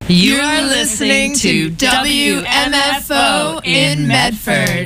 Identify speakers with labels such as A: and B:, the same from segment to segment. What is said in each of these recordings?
A: You are listening to WMFO in Medford.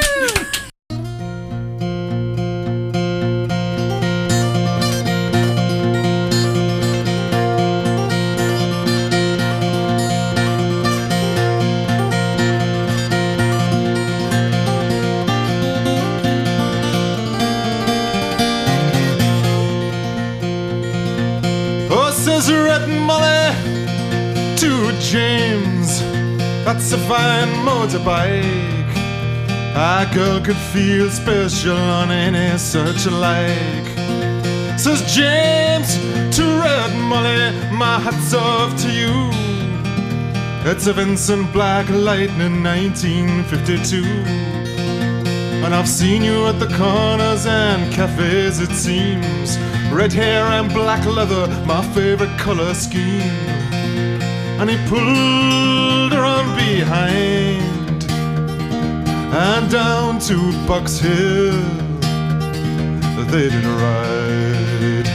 B: James, that's a fine motorbike. A girl could feel special on any such like. Says James to Red Molly, my hat's off to you. It's a Vincent Black Lightning 1952. And I've seen you at the corners and cafes, it seems. Red hair and black leather, my favorite color scheme. And he pulled her on behind and down to Box Hill they did ride.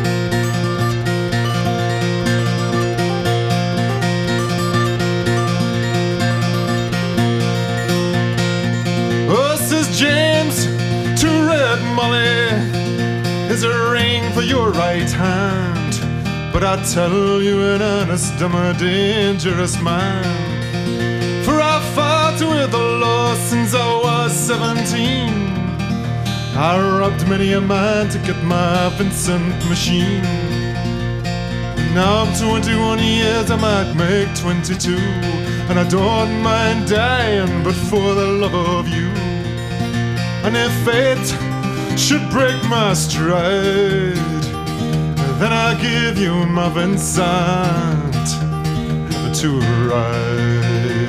B: Oh, says James to Red Molly, is a ring for your right hand. But I tell you in earnest, I'm a dangerous man. For I've fought with the law since I was 17. I robbed many a man to get my Vincent machine. Now I'm 21 years, I might make 22. And I don't mind dying, but for the love of you. And if fate should break my stride, then I'll give you my Vincent to ride.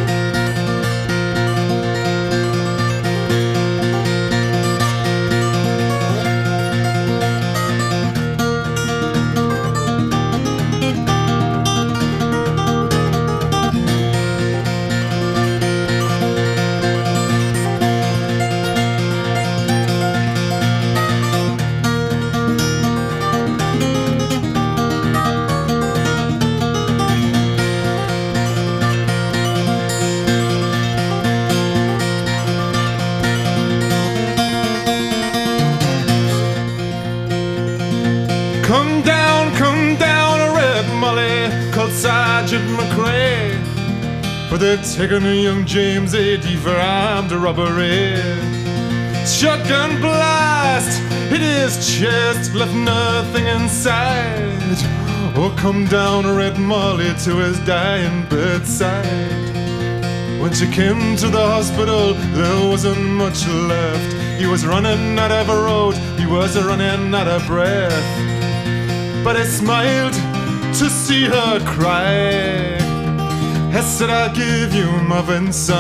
B: Sergeant McRae, but they're taking a young James AD for armed robbery. Shotgun blast hit his chest, left nothing inside. Oh, come down Red Molly to his dying bedside. When she came to the hospital, there wasn't much left. He was running out of a road, he was running out of breath. But he smiled to see her cry. I said, I'll give you my Vincent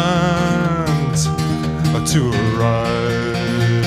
B: to ride.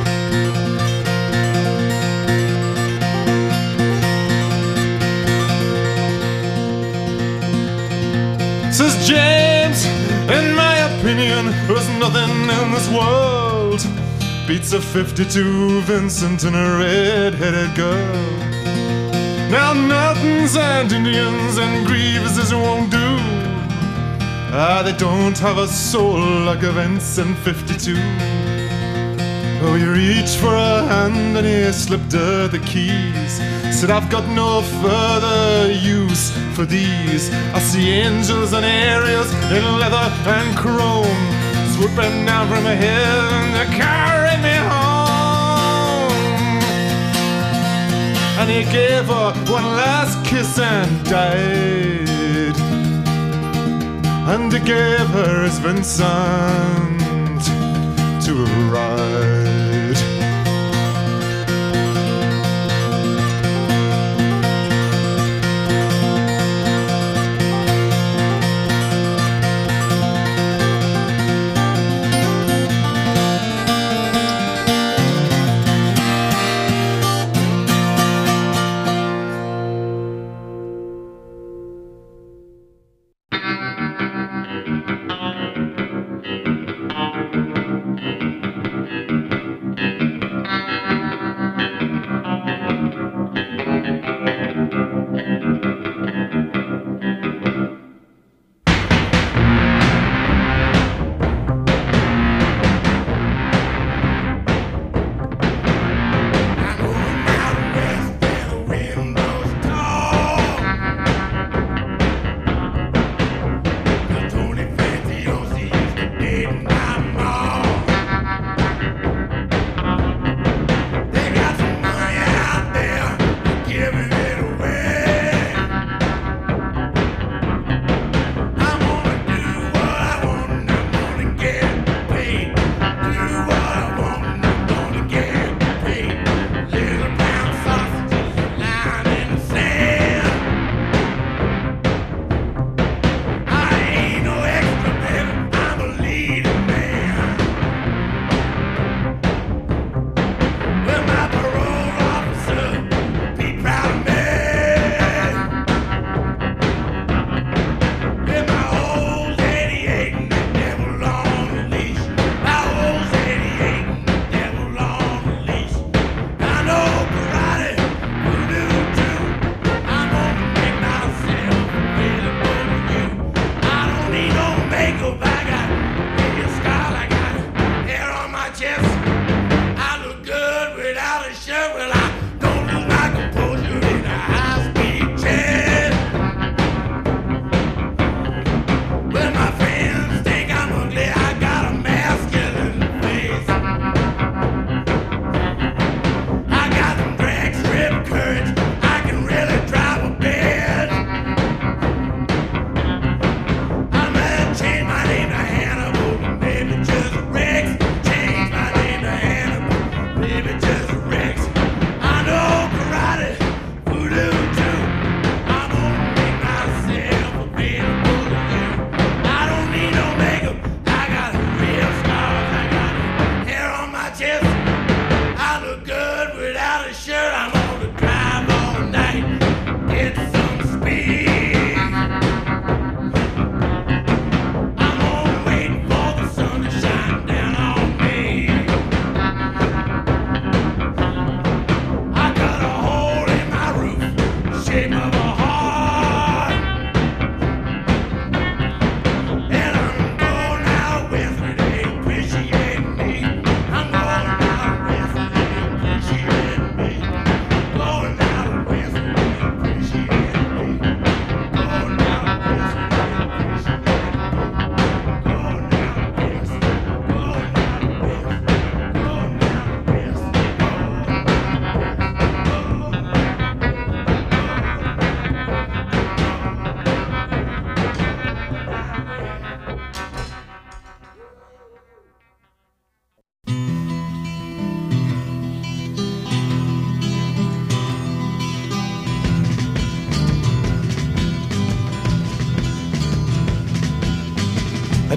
B: Says James, in my opinion, there's nothing in this world beats a 52 Vincent and a red-headed girl. Now mountains and Indians and Grievuses won't do. They don't have a soul like a Vincent 52. Oh, he reached for her hand and he slipped her the keys. Said, I've got no further use for these. I see angels and aerials in leather and chrome, swooping down from heaven to carry me home. And he gave her one last kiss and died. And he gave her his Vincent to ride.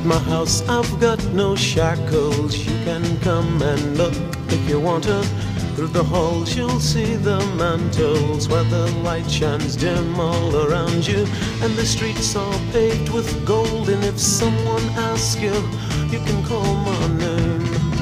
C: At my house I've got no shackles. You can come and look if you want to. Through the halls you'll see the mantles where the light shines dim all around you. And the streets are paved with gold. And if someone asks you, you can call my name.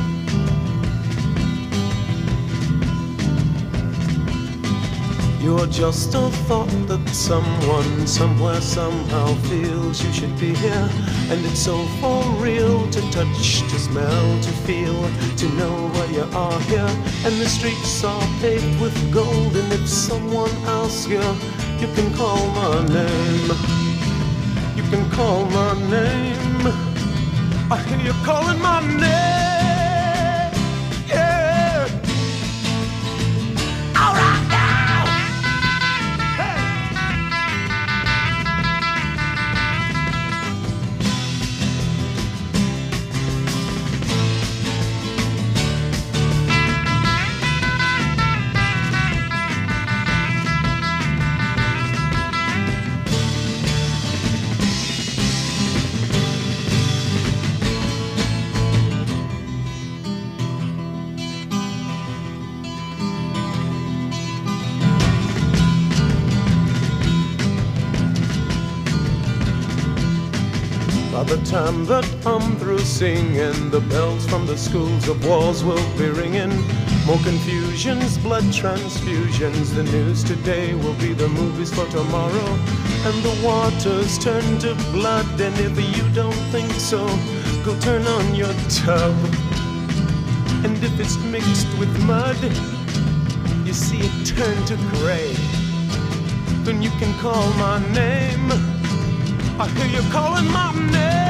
C: You're just a thought that someone, somewhere, somehow feels you should be here. And it's so for real to touch, to smell, to feel, to know where you are here. And the streets are paved with gold. And if someone asks you, you can call my name. You can call my name. I hear you calling my name. By the time that I'm through singing, the bells from the schools of walls will be ringing. More confusions, blood transfusions. The news today will be the movies for tomorrow. And the waters turn to blood. And if you don't think so, go turn on your tub. And if it's mixed with mud, you see it turn to gray. Then you can call my name. I hear you calling my name.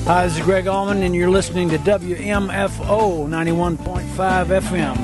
D: Hi, this is Greg Allman, and you're listening to WMFO 91.5 FM.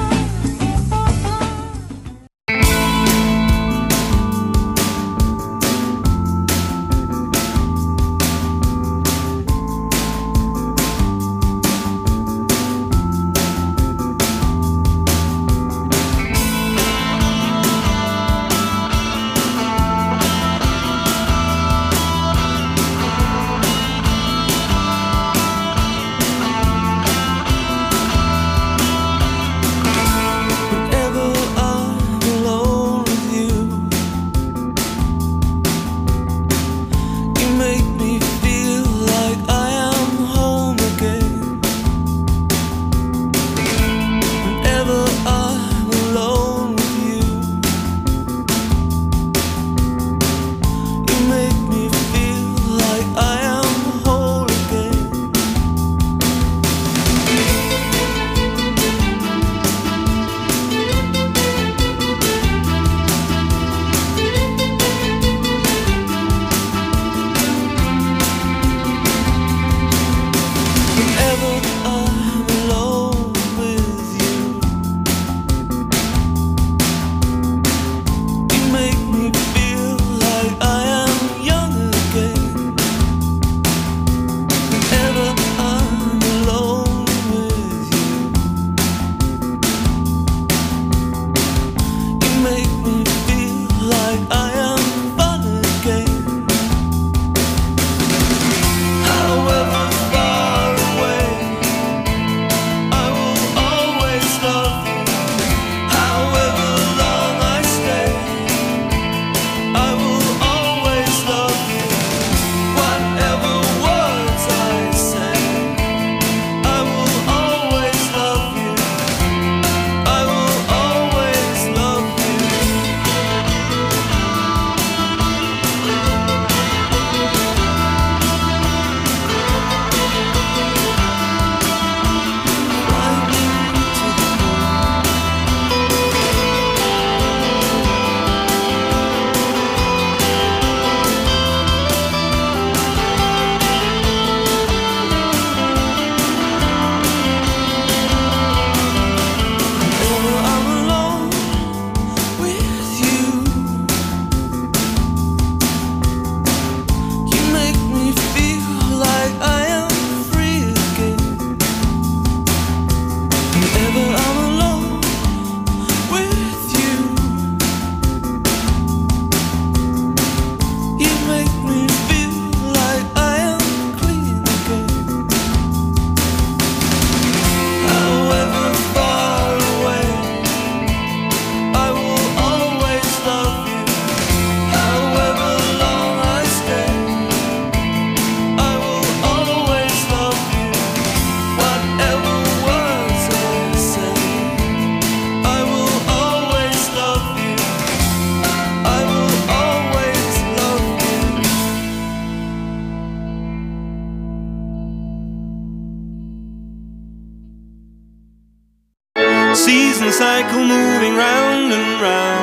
E: Season cycle moving round and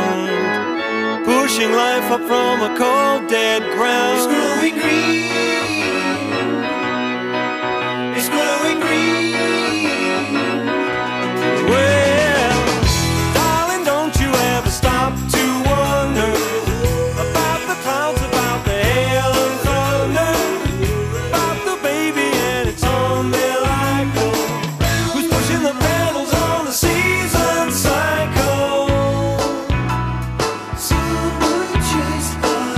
E: round, pushing life up from a cold dead ground. It's growing green, it's growing green. Well, darling, don't you ever stop to wonder about the clouds, about the hail and thunder, about the baby and its umbilical, who's pushing the pedals on the season cycle. Summer chased by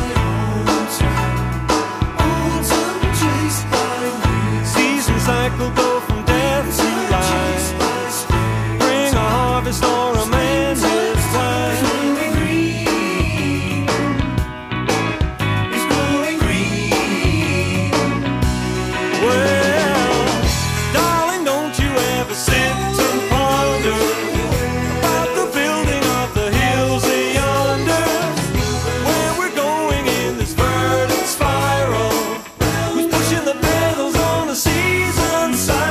E: autumn chased by winter. Season cycle go from death to life, bring a harvest or a man his wife. Growing green, it's growing green. Well, darling, don't you ever sit and ponder about the building of the hills yonder, where we're going in this verdant spiral, who's pushing the pedals on the season cycle.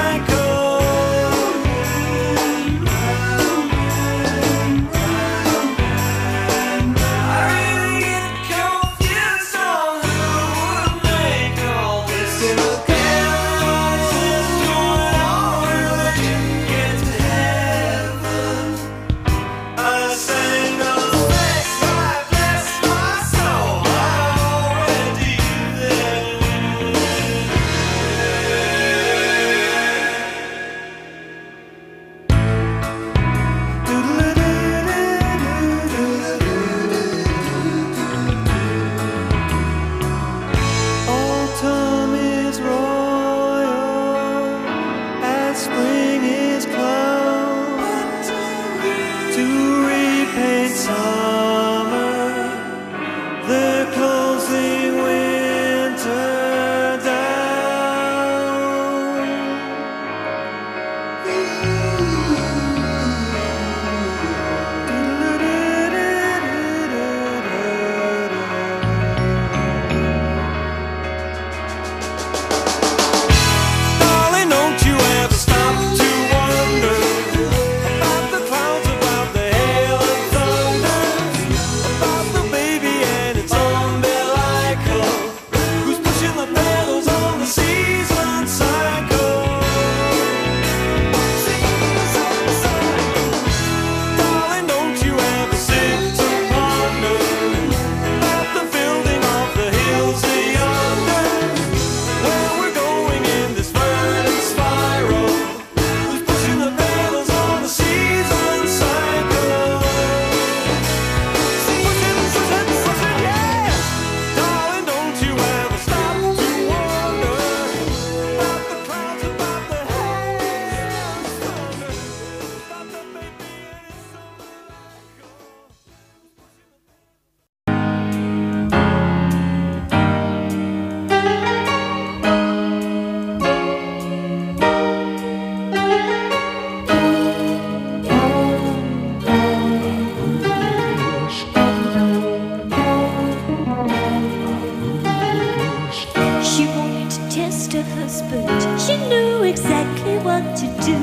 F: a husband, she knew exactly what to do.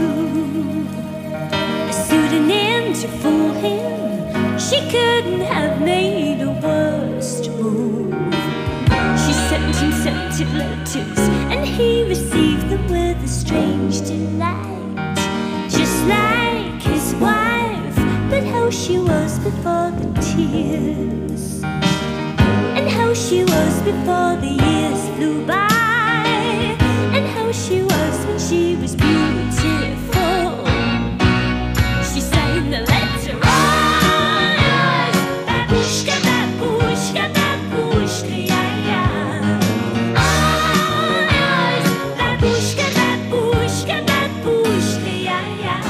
F: A pseudonym to fool him, she couldn't have made a worse move. She sent him scented letters, and he received them with a strange delight. Just like his wife, but how she was before the tears, and how she was before the years flew by, and how she was when she was beautiful. She signed the letter, oh yes, babushka, babushka, babushka, yeah, yeah. Oh yes, babushka, babushka, babushka, yeah, yeah.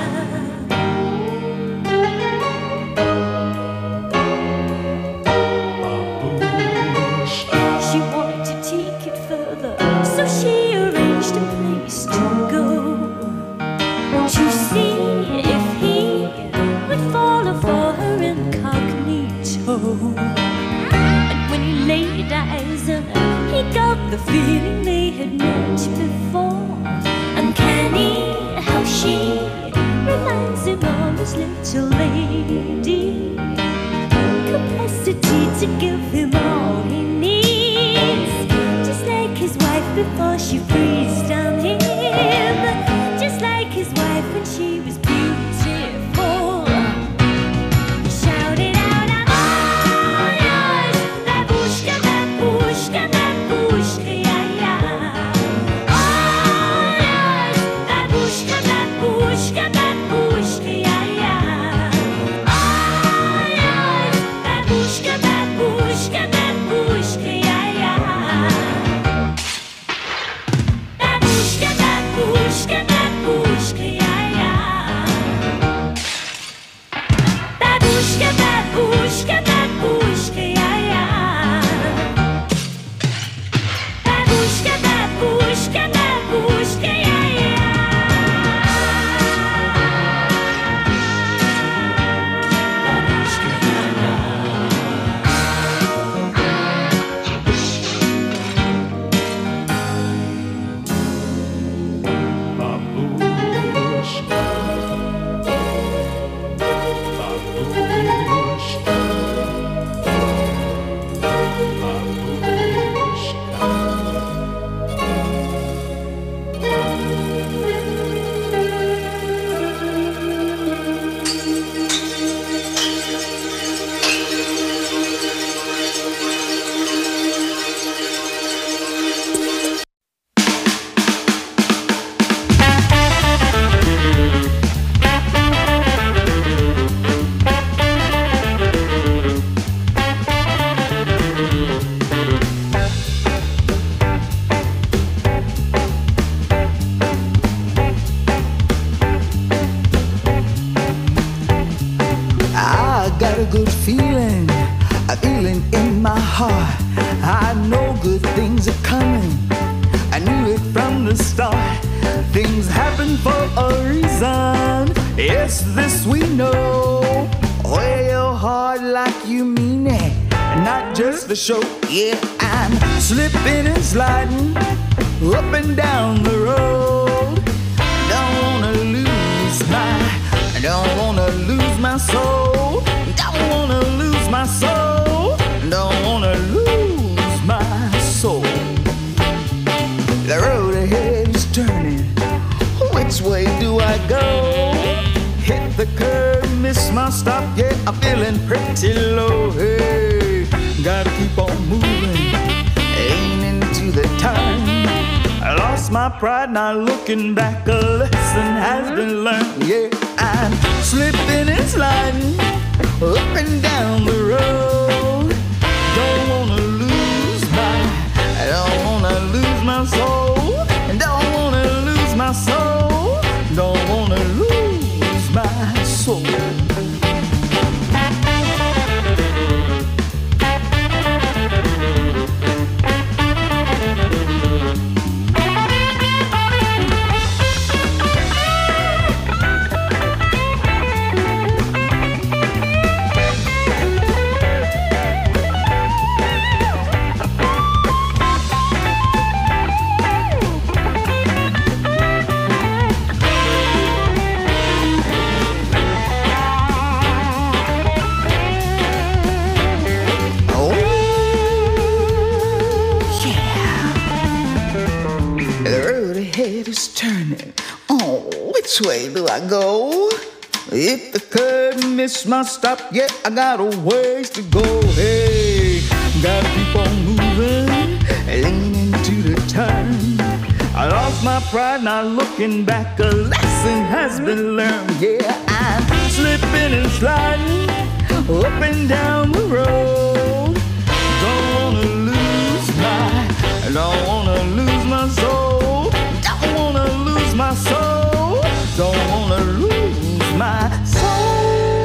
F: She wanted to take it further, so she arranged a place to go, to see if he would follow for her incognito. And when he laid eyes on her, he got the feeling they had met before. Uncanny how she reminds him of his little lady, capacity to give him all he needs, just like his wife before she freezed on him, just like his wife when she was beautiful. He shouted out, I'm all yours, babushka, babushka, babushka, yeah, yeah. All yours, babushka, babushka, babushka, yeah, yeah. All yours, babushka, babushka, babushka, yeah, yeah. Babushka, babushka, babushka, yeah, yeah. Babushka, babushka, babushka, yeah, yeah. Babushka, babushka, babushka, yeah, yeah. Babushka,
G: I got a good feeling, a feeling in my heart. I know good things are coming. I knew it from the start. Things happen for a reason. Yes, this we know. Wear your heart like you mean it, not just for show. Yeah, I'm slipping and sliding up and down the road. Don't wanna lose my soul. Don't wanna lose my soul. Don't wanna lose my soul. The road ahead is turning. Which way do I go? Hit the curve, miss my stop. Yeah, I'm feeling pretty low. Hey, gotta keep on moving, aiming to the time. I lost my pride, not looking back. A lesson has been learned. Yeah, I'm slipping and sliding up and down the road. Don't wanna lose my soul. Don't wanna lose my soul. Don't wanna lose my soul. The road ahead is turning. Oh, which way do I go? If the curve missed my stop, yeah, I got a ways to go. Hey, gotta keep on moving, leaning to the turn. I lost my pride, not looking back. A lesson has been learned. Yeah, I'm slipping and sliding up and down the road. Don't wanna lose my soul. Don't wanna lose my soul. Don't wanna lose my soul.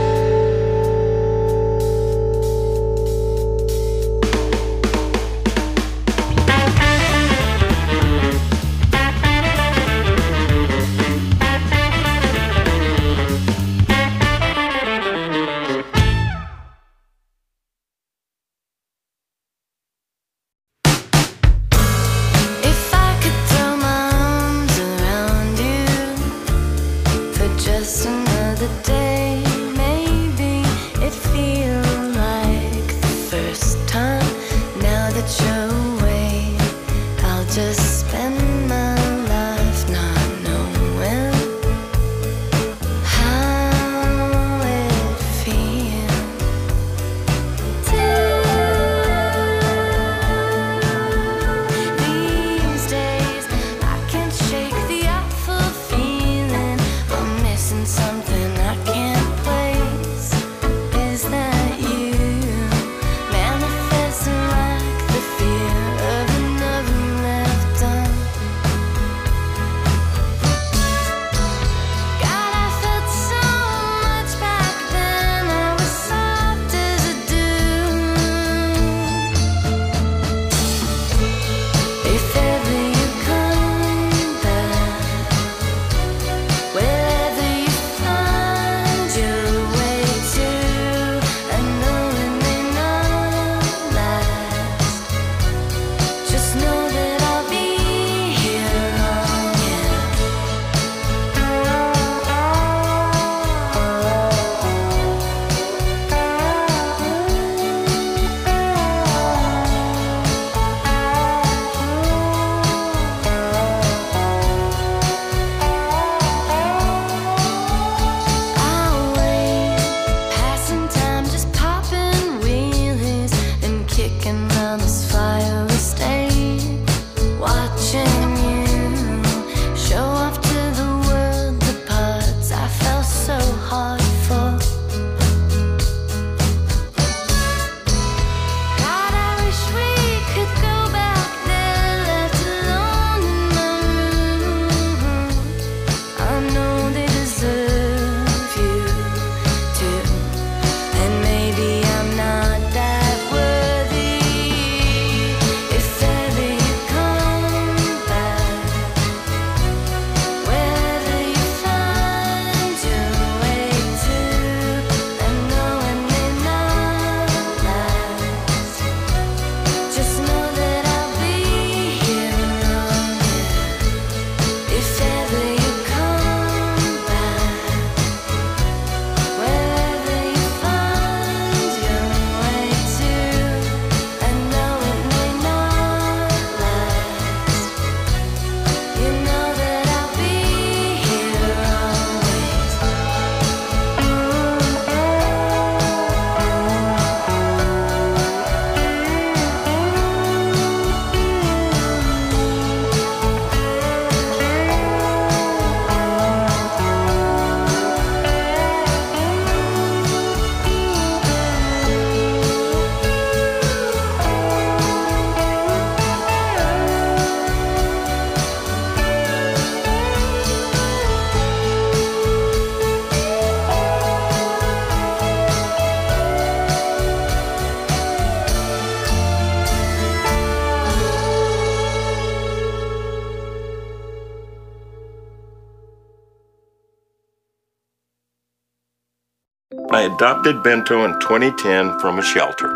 H: I adopted Bento in 2010 from a shelter.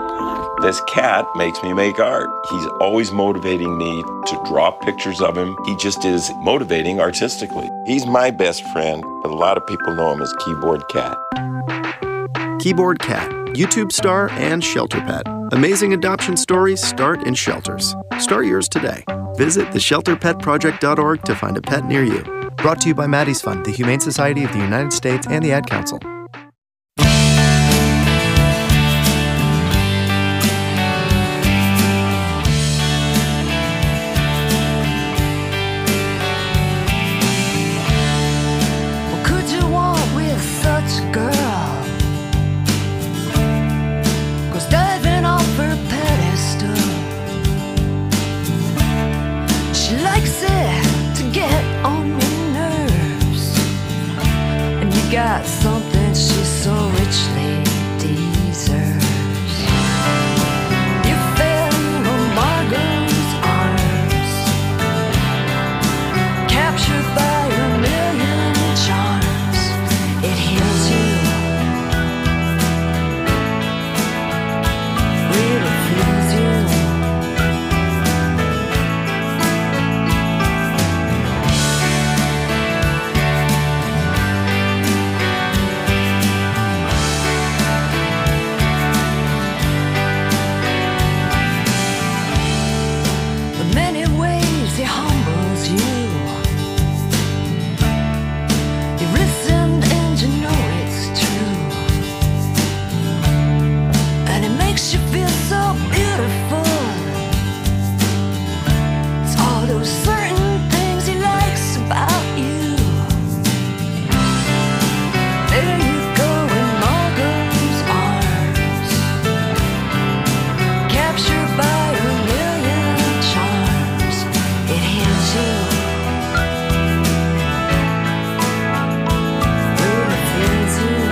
H: This cat makes me make art. He's always motivating me to draw pictures of him. He just is motivating artistically. He's my best friend, but a lot of people know him as Keyboard Cat.
I: Keyboard Cat, YouTube star and shelter pet. Amazing adoption stories start in shelters. Start yours today. Visit theshelterpetproject.org to find a pet near you. Brought to you by Maddie's Fund, the Humane Society of the United States, and the Ad Council.
J: What could you want with such a girl? 'Cause diving off her pedestal, she likes it to get on your nerves, and you got something she so richly deserves. You fell in Margot's arms, captured by a million charms. It heals you, really feels you. In many ways he humbles you. You listened and you know it's true, and it makes you feel so beautiful. It's all those certain things he likes about you. There you go in Margot's arms, captured by a million charms. It heals you, really feels you.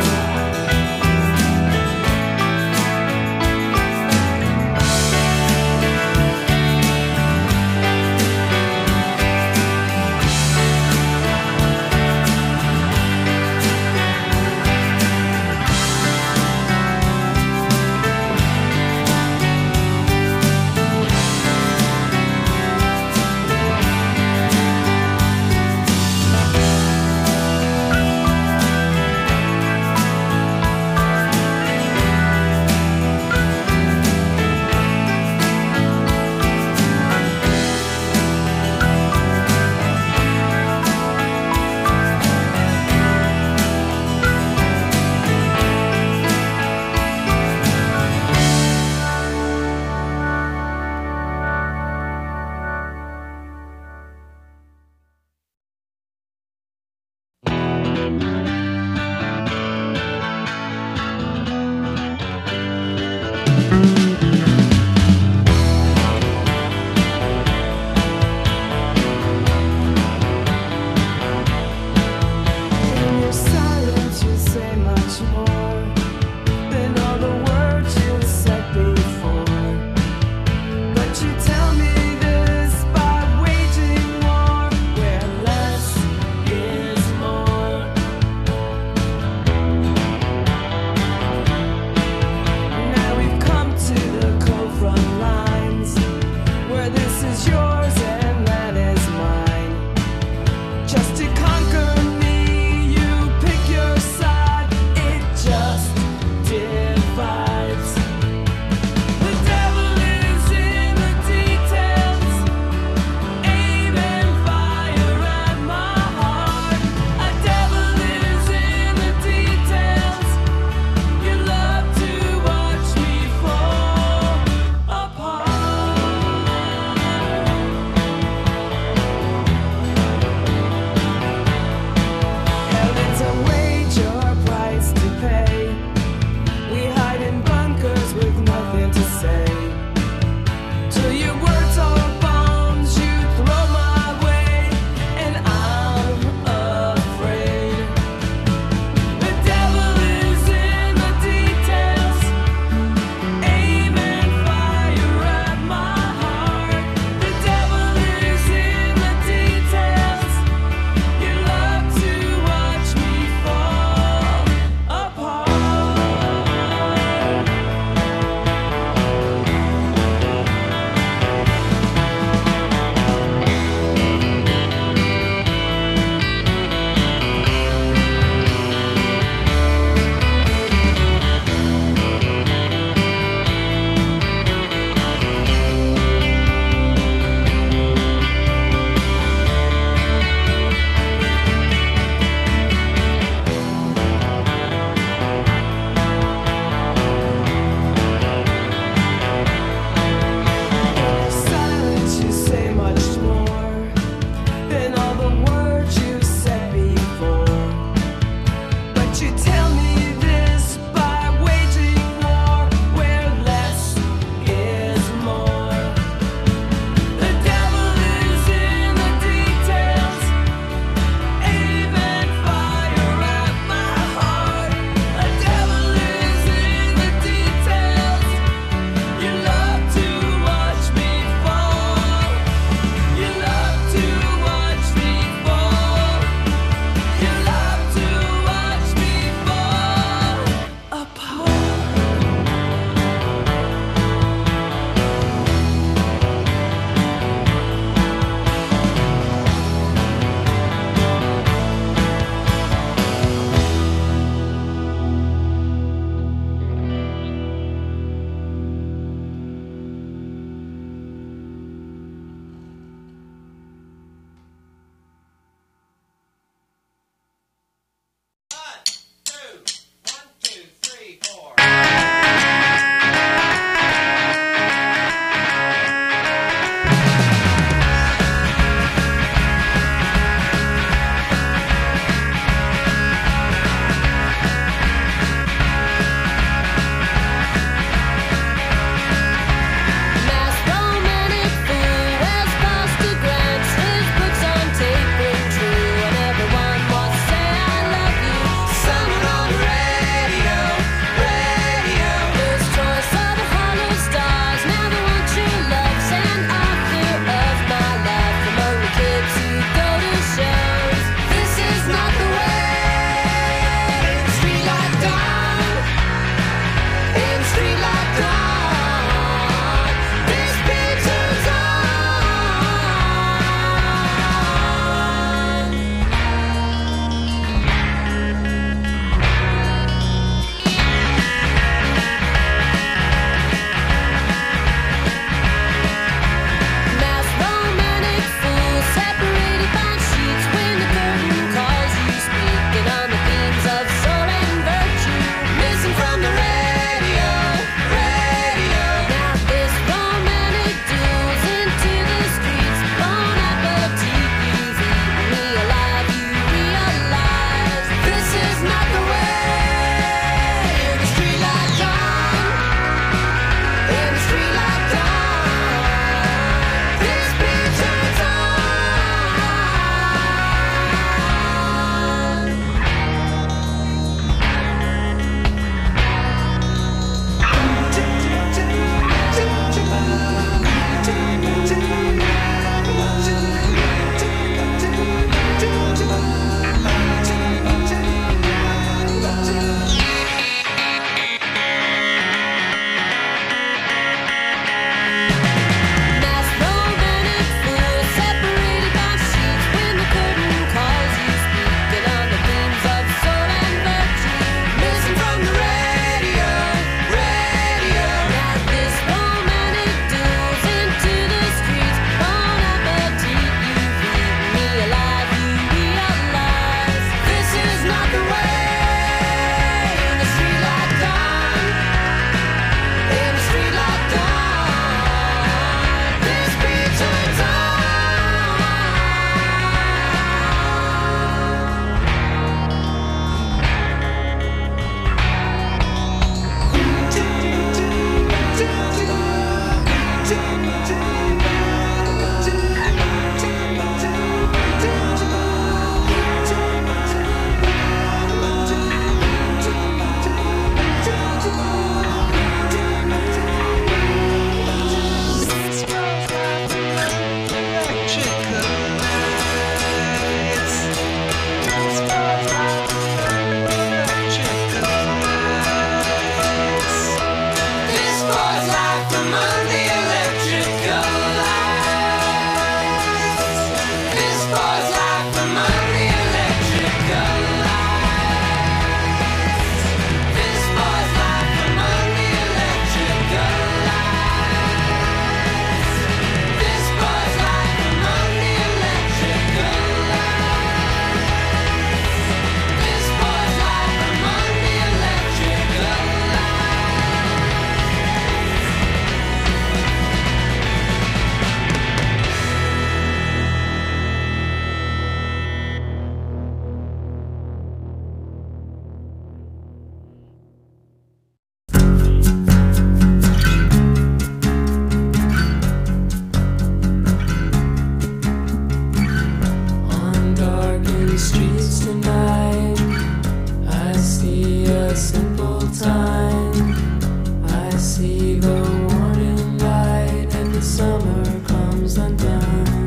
J: streets tonight. I see a simple time. I see the warning light, and the summer comes undone.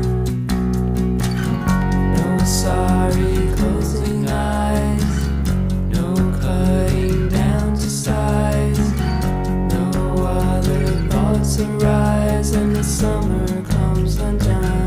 J: No sorry closing eyes, no cutting down to size. No other thoughts arise, and the summer comes undone.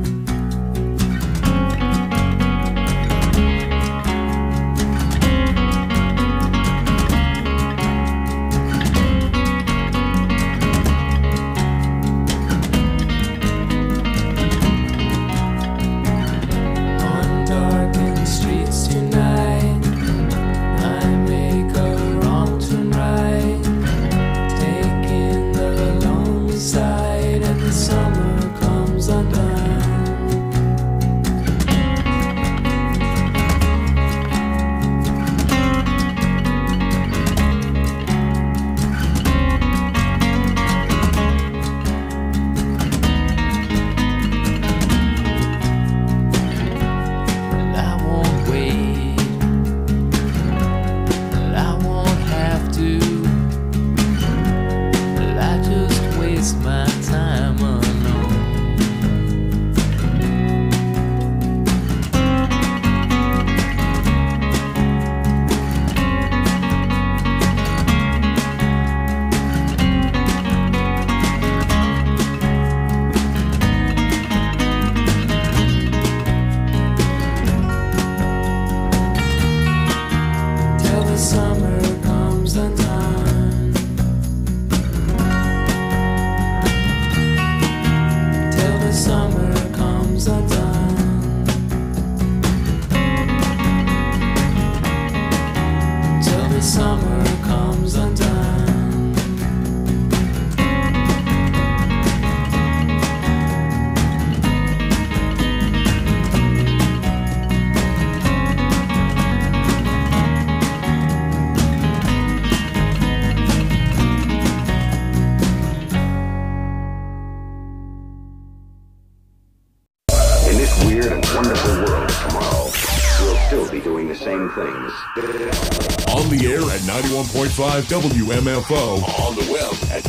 K: On the air at 91.5 WMFO. On the web at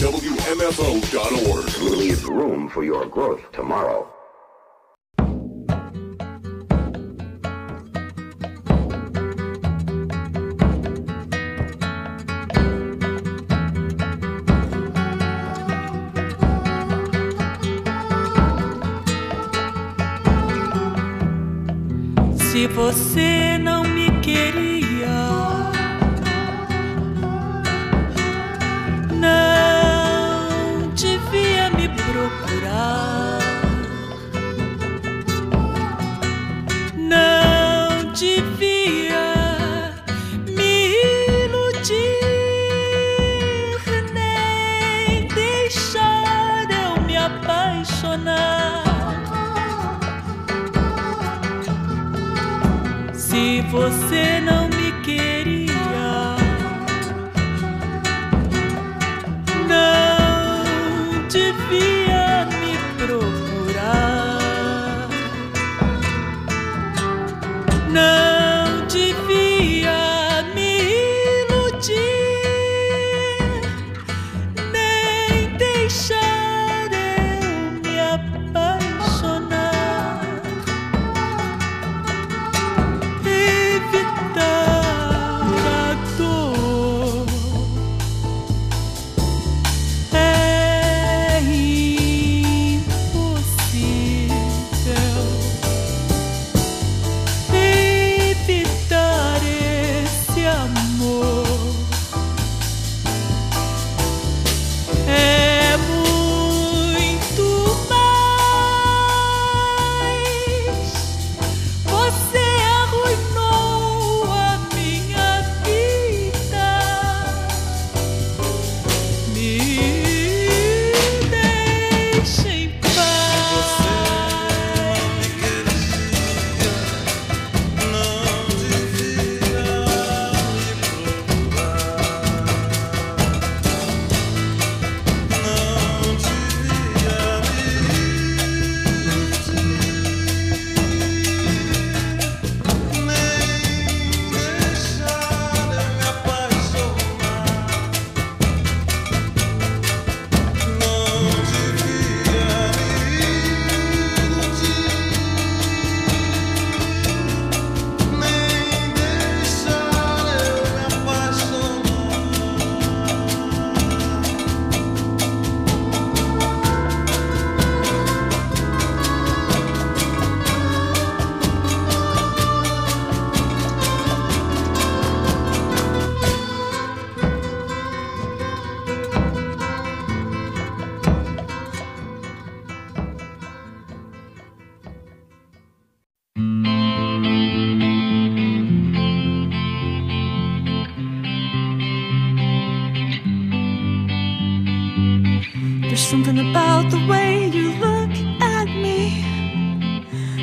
K: WMFO.org.
L: Leave room for your growth tomorrow.
J: Se você não me queria, não devia me procurar, não devia me iludir, nem deixar eu me apaixonar. Se você não me queria, não devia me procurar, não devia me iludir, nem deixar eu me apaixonar.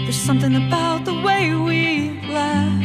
J: There's something about the way we laugh.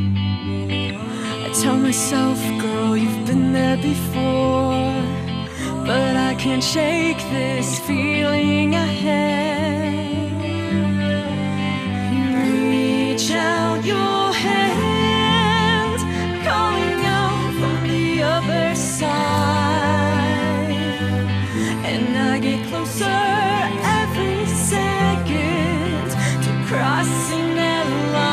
J: I tell myself, girl, you've been there before, but I can't shake this feeling I had. You reach out your hand, calling out from the other side, and I get closer every second to crossing that line.